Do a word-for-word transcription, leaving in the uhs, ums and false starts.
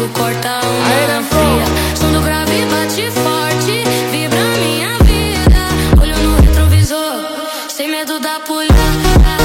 tu corta uma fria. Som do grave bate forte, vibra minha vida. Olho no retrovisor, sem medo da polícia.